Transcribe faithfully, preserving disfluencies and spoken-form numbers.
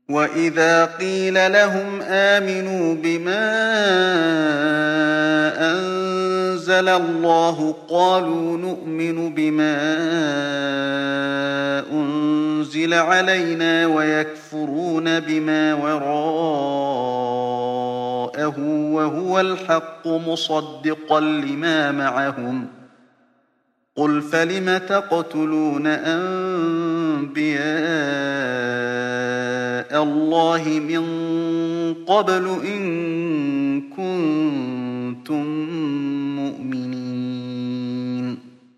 وَإِذَا قِيلَ لَهُمْ آمِنُوا بِمَا أَنزَلَ اللَّهُ قَالُوا نُؤْمِنُ بِمَا أُنزِلَ عَلَيْنَا وَيَكْفُرُونَ بِمَا وَرَاءَهُ وَهُوَ الْحَقُّ مُصَدِّقًا لِّمَا مَعَهُمْ ۗ قُلْ فَلِمَ تَقْتُلُونَ أَنبِيَاءَ اللَّهِ مِن قَبْلُ إِن كُنتُم مُّؤْمِنِينَ